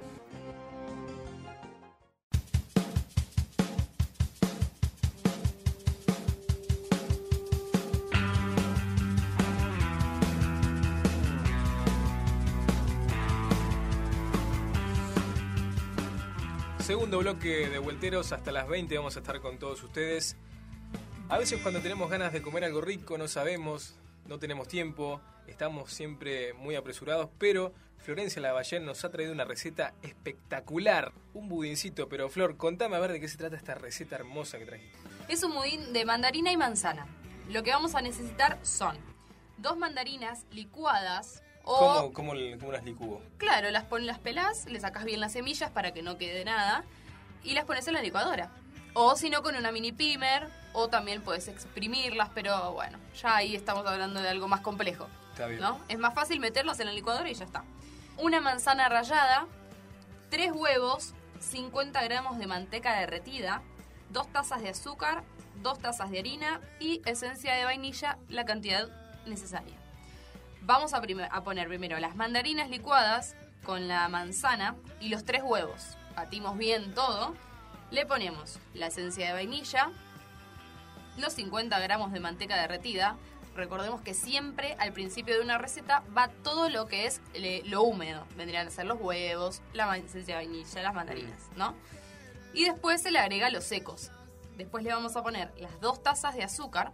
Segundo bloque de Vuelteros, hasta las veinte vamos a estar con todos ustedes. A veces cuando tenemos ganas de comer algo rico no sabemos, no tenemos tiempo, estamos siempre muy apresurados, pero Florencia Lavallén nos ha traído una receta espectacular, un budincito. Pero Flor, contame a ver de qué se trata esta receta hermosa que trajiste. Es un budín de mandarina y manzana. Lo que vamos a necesitar son dos mandarinas licuadas. O, ¿Cómo, cómo, cómo las licúo? Claro, las pones, las pelás, le sacás bien las semillas para que no quede nada y las pones en la licuadora. O si no, con una mini pimer, o también puedes exprimirlas, pero bueno, ya ahí estamos hablando de algo más complejo. Está bien. ¿No? Es más fácil meterlas en la licuadora y ya está. Una manzana rallada, tres huevos, cincuenta gramos de manteca derretida, dos tazas de azúcar, dos tazas de harina y esencia de vainilla, la cantidad necesaria. Vamos a, prim- a poner primero las mandarinas licuadas con la manzana y los tres huevos. Batimos bien todo. Le ponemos la esencia de vainilla, los cincuenta gramos de manteca derretida. Recordemos que siempre al principio de una receta va todo lo que es le, lo húmedo. Vendrían a ser los huevos, la esencia de vainilla, las mandarinas, ¿no? Y después se le agrega los secos. Después le vamos a poner las dos tazas de azúcar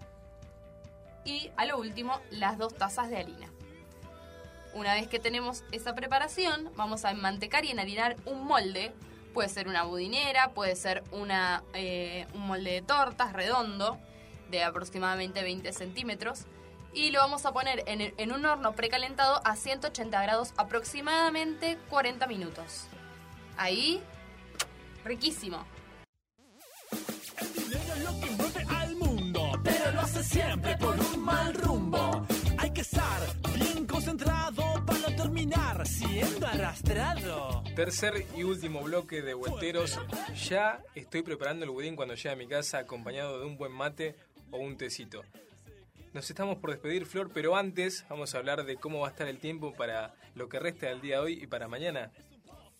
y a lo último las dos tazas de harina. Una vez que tenemos esa preparación, vamos a enmantecar y enharinar un molde. Puede ser una budinera, puede ser una, eh, un molde de tortas redondo de aproximadamente veinte centímetros. Y lo vamos a poner en, en un horno precalentado a ciento ochenta grados aproximadamente cuarenta minutos. Ahí, riquísimo. El dinero es lo que mueve al mundo, pero lo hace siempre por un mal rumbo. Hay que estar bien concentrado para no terminar siendo arrastrado. Tercer y último bloque de Vuelteros. Ya estoy preparando el budín cuando llegue a mi casa, acompañado de un buen mate o un tecito. Nos estamos por despedir, Flor, pero antes vamos a hablar de cómo va a estar el tiempo para lo que resta del día de hoy y para mañana.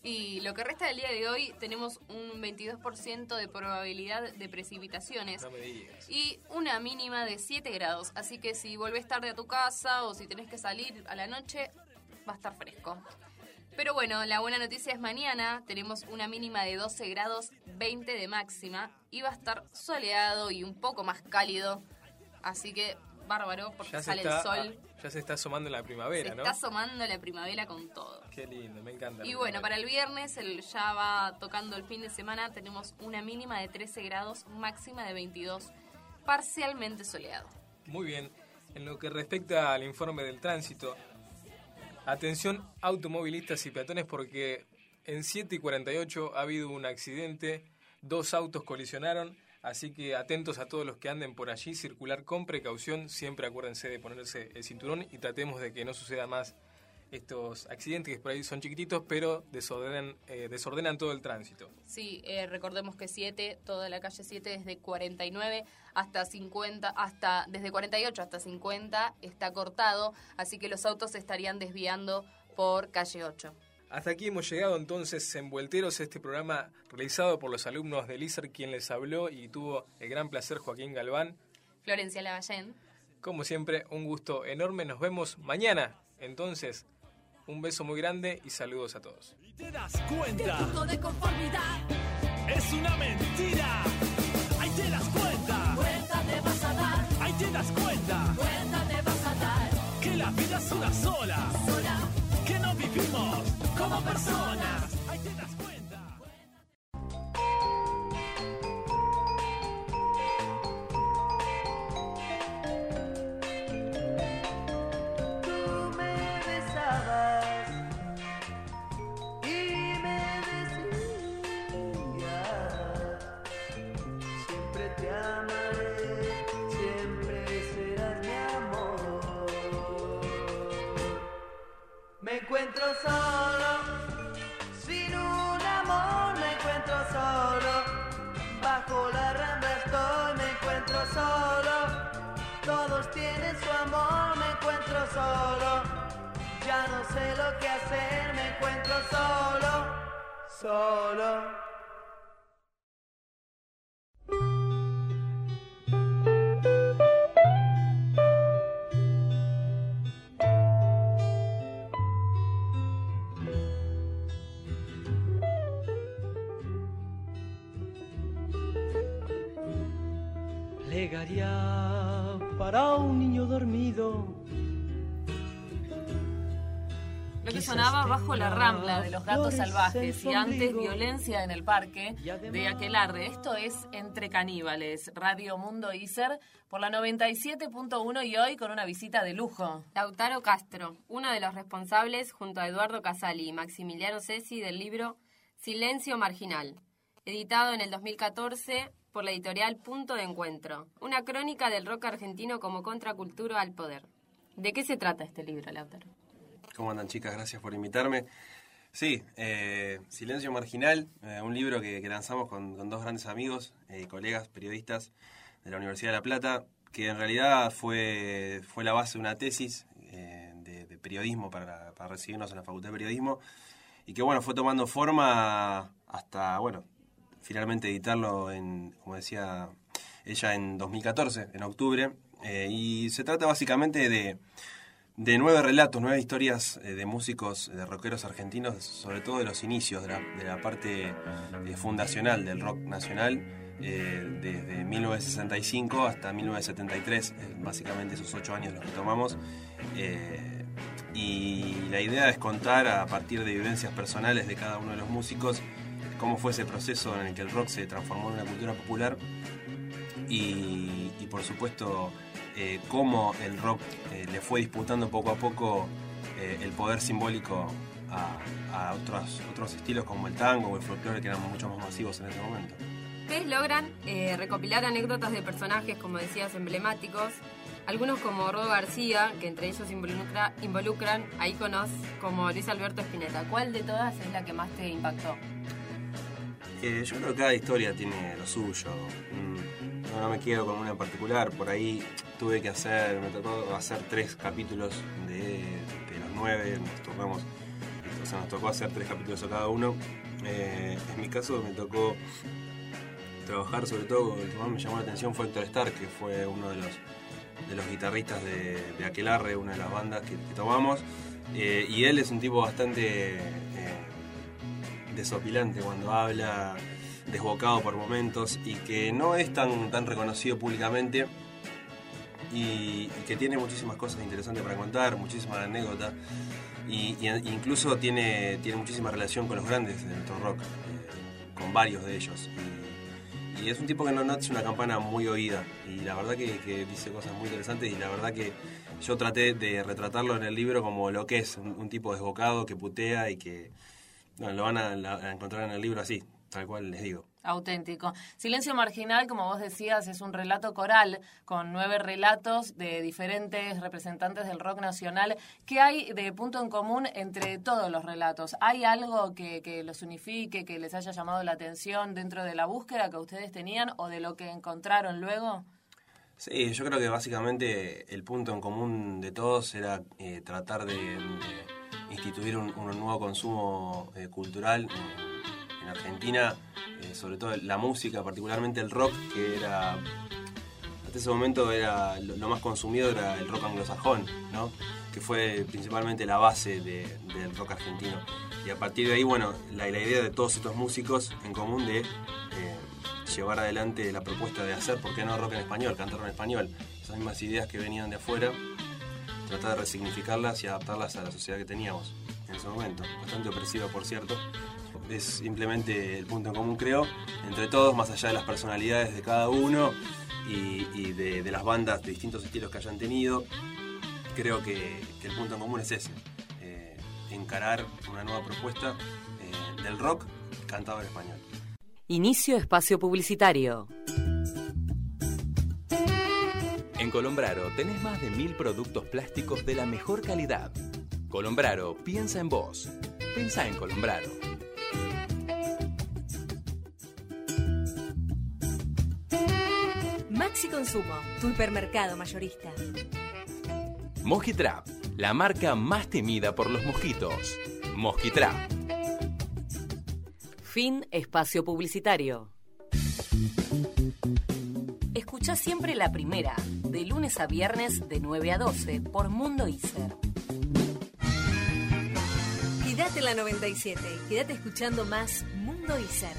Y lo que resta del día de hoy tenemos un veintidós por ciento de probabilidad de precipitaciones. No me digas. Y una mínima de siete grados. Así que si volvés tarde a tu casa o si tenés que salir a la noche, va a estar fresco. Pero bueno, la buena noticia es mañana. Tenemos una mínima de doce grados, veinte de máxima. Y va a estar soleado y un poco más cálido. Así que bárbaro porque Ya se sale está- el sol. Ya se está asomando la primavera, Se ¿no? está asomando la primavera con todo. Qué lindo, me encanta. la Y bueno, primavera. para el viernes el, ya va tocando el fin de semana. Tenemos una mínima de trece grados, máxima de veintidós, parcialmente soleado. Muy bien. En lo que respecta al informe del tránsito, atención automovilistas y peatones porque en siete y cuarenta y ocho ha habido un accidente, dos autos colisionaron, así que atentos a todos los que anden por allí, circular con precaución, siempre acuérdense de ponerse el cinturón y tratemos de que no suceda más estos accidentes que por ahí son chiquititos, pero desordenan, eh, desordenan todo el tránsito. Sí, eh, recordemos que siete, toda la calle siete desde cuarenta y nueve hasta cincuenta, hasta desde cuarenta y ocho hasta cincuenta está cortado, así que los autos se estarían desviando por calle ocho. Hasta aquí hemos llegado entonces en Vuelteros, este programa realizado por los alumnos del I S E R, quien les habló y tuvo el gran placer Joaquín Galván. Florencia Lavallén. Como siempre, un gusto enorme. Nos vemos mañana. Entonces, un beso muy grande y saludos a todos. ¿Te das cuenta? Punto de conformidad. Es una mentira. Ahí te das cuenta. Cuenta te vas a dar. Ahí te das cuenta. Cuenta te vas a dar. Que la vida es una sola. Sola. Que no vivimos como personas. Ahí te das cuenta. Tú me besabas y me decías, siempre te amaré, siempre serás mi amor. Me encuentro solo, sin un amor, me encuentro solo, bajo la rambla estoy, me encuentro solo. Todos tienen su amor, me encuentro solo. Ya no sé lo que hacer, me encuentro solo, solo. Plegaria para un niño dormido. Lo que sonaba Bajo la Rambla de Los Gatos Salvajes y antes Violencia en el Parque de Aquelarre. Esto es Entre Caníbales, Radio Mundo I S E R por la noventa y siete punto uno y hoy con una visita de lujo. Lautaro Castro, uno de los responsables junto a Eduardo Casali y Maximiliano Cesi del libro Silencio Marginal, editado en el dos mil catorce por la editorial Punto de Encuentro, una crónica del rock argentino como contracultura al poder. ¿De qué se trata este libro, Lautaro? ¿Cómo andan, chicas? Gracias por invitarme. Sí, eh, Silencio Marginal, eh, un libro que, que lanzamos con, con dos grandes amigos y eh, colegas periodistas de la Universidad de La Plata, que en realidad fue, fue la base de una tesis eh, de, de periodismo para, para recibirnos en la Facultad de Periodismo, y que bueno, fue tomando forma hasta, bueno, finalmente editarlo en, como decía ella, en dos mil catorce, en octubre, eh, y se trata básicamente de... de nueve relatos, nueve historias eh, de músicos, de rockeros argentinos, sobre todo de los inicios, de la, de la parte eh, fundacional del rock nacional, eh, desde mil novecientos sesenta y cinco hasta mil novecientos setenta y tres, eh, básicamente esos ocho años los que tomamos. Eh, y la idea es contar a partir de vivencias personales de cada uno de los músicos cómo fue ese proceso en el que el rock se transformó en una cultura popular y, y por supuesto... Eh, cómo el rock eh, le fue disputando poco a poco eh, el poder simbólico a, a otros, otros estilos como el tango o el folclore, que eran mucho más masivos en ese momento. Ustedes logran eh, recopilar anécdotas de personajes, como decías, emblemáticos, algunos como Rodo García, que entre ellos involucra, involucran a íconos como Luis Alberto Spinetta. ¿Cuál de todas es la que más te impactó? Eh, yo creo que cada historia tiene lo suyo. No, no me quedo con una en particular. Por ahí tuve que hacer, me tocó hacer tres capítulos de, de los nueve. Nos tocamos o sea, nos tocó hacer tres capítulos a cada uno. Eh, en mi caso me tocó trabajar sobre todo, el que más me llamó la atención fue Héctor Stark, que fue uno de los, de los guitarristas de, de Aquelarre, una de las bandas que, que tomamos. Eh, y él es un tipo bastante eh, desopilante cuando habla, desbocado por momentos, y que no es tan, tan reconocido públicamente, y, y que tiene muchísimas cosas interesantes para contar, muchísimas anécdotas, y, y incluso tiene, tiene muchísima relación con los grandes de nuestro rock, eh, con varios de ellos. Y, y es un tipo que no, no es una campana muy oída, y la verdad que, que dice cosas muy interesantes, y la verdad que yo traté de retratarlo en el libro como lo que es, un, un tipo desbocado que putea y que bueno, lo van a, a encontrar en el libro así, tal cual les digo. Auténtico. Silencio Marginal, como vos decías, es un relato coral con nueve relatos de diferentes representantes del rock nacional. ¿Qué hay de punto en común entre todos los relatos? ¿Hay algo que, que los unifique, que les haya llamado la atención dentro de la búsqueda que ustedes tenían o de lo que encontraron luego? Sí, yo creo que básicamente el punto en común de todos era eh, tratar de, de instituir un, un nuevo consumo eh, cultural en, en Argentina, eh, sobre todo la música, particularmente el rock, que era, hasta ese momento era lo, lo más consumido era el rock anglosajón, ¿no? Que fue principalmente la base de, del rock argentino. Y a partir de ahí, bueno, la, la idea de todos estos músicos en común de... Eh, llevar adelante la propuesta de hacer, ¿por qué no rock en español? Cantar en español. Esas mismas ideas que venían de afuera, tratar de resignificarlas y adaptarlas a la sociedad que teníamos en ese momento. Bastante opresiva, por cierto. Es simplemente el punto en común, creo, entre todos, más allá de las personalidades de cada uno y, y de, de las bandas de distintos estilos que hayan tenido. Creo que, que el punto en común es ese. Eh, encarar una nueva propuesta eh, del rock cantado en español. Inicio espacio publicitario. En Colombraro tenés más de mil productos plásticos de la mejor calidad. Colombraro piensa en vos. Pensá en Colombraro. Maxi Consumo, tu hipermercado mayorista. Mosquitrap, la marca más temida por los mosquitos. Mosquitrap. Fin espacio publicitario. Escuchá siempre la primera, de lunes a viernes de nueve a doce por Mundo Iser. Quédate en la noventa y siete, quédate escuchando más Mundo Iser.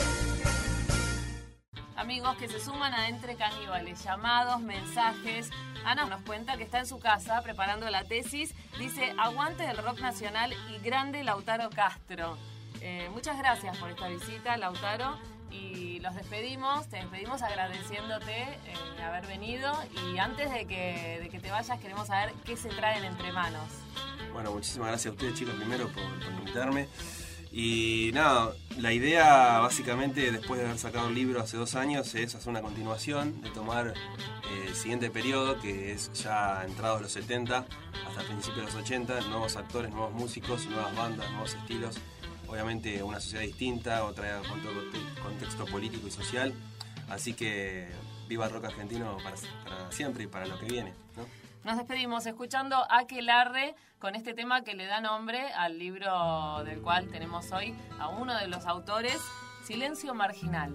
Amigos que se suman a Entre Caníbales, llamados, mensajes. Ana nos cuenta que está en su casa preparando la tesis. Dice, aguante el rock nacional y grande Lautaro Castro. Eh, muchas gracias por esta visita, Lautaro, y los despedimos, te despedimos agradeciéndote eh, haber venido, y antes de que, de que te vayas queremos saber qué se traen entre manos. Bueno, muchísimas gracias a ustedes, chicos, primero por, por invitarme. Y nada, la idea básicamente después de haber sacado el libro hace dos años es hacer una continuación, de tomar eh, el siguiente periodo, que es ya entrados los setenta hasta principios de los ochenta, nuevos actores, nuevos músicos, nuevas bandas, nuevos estilos. Obviamente una sociedad distinta, otra con otro contexto político y social. Así que viva el rock argentino para, para siempre y para lo que viene, ¿no? Nos despedimos escuchando Aquelarre con este tema que le da nombre al libro del cual tenemos hoy a uno de los autores, Silencio Marginal.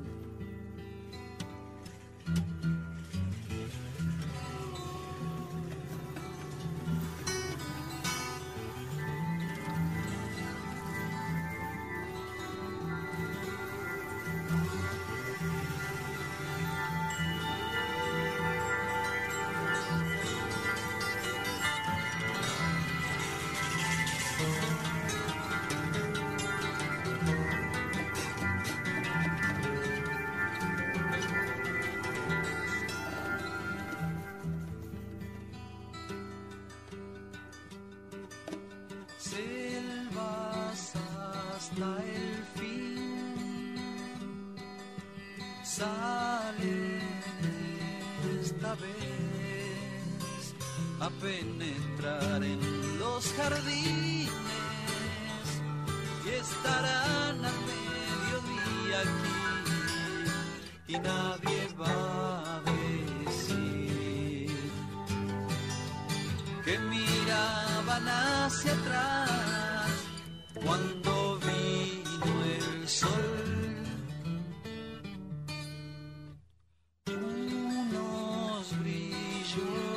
Selvas hasta el fin, sale esta vez a penetrar en los jardines y estarán al mediodía aquí y nadie va a decir que miraban hacia atrás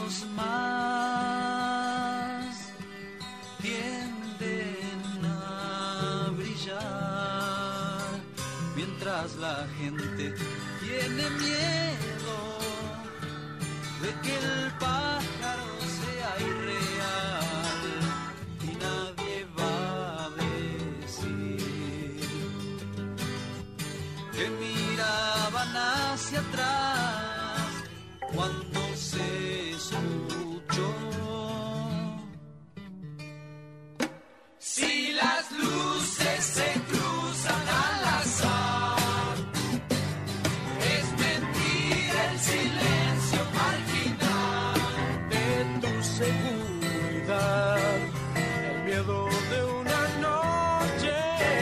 los más tienden a brillar, mientras la gente tiene miedo de que el pájaro sea irreal y nadie va a decir que miraban hacia atrás cuando se escuchó. Si las luces se cruzan al azar, es mentira el silencio marginal de tu seguridad, el miedo de una noche,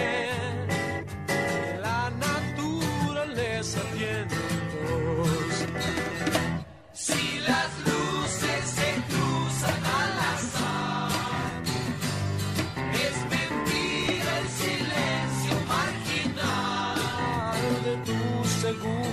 la naturaleza tiene voz. Si las luces se cruzan al azar, es mentira el silencio marginal de tu seguridad.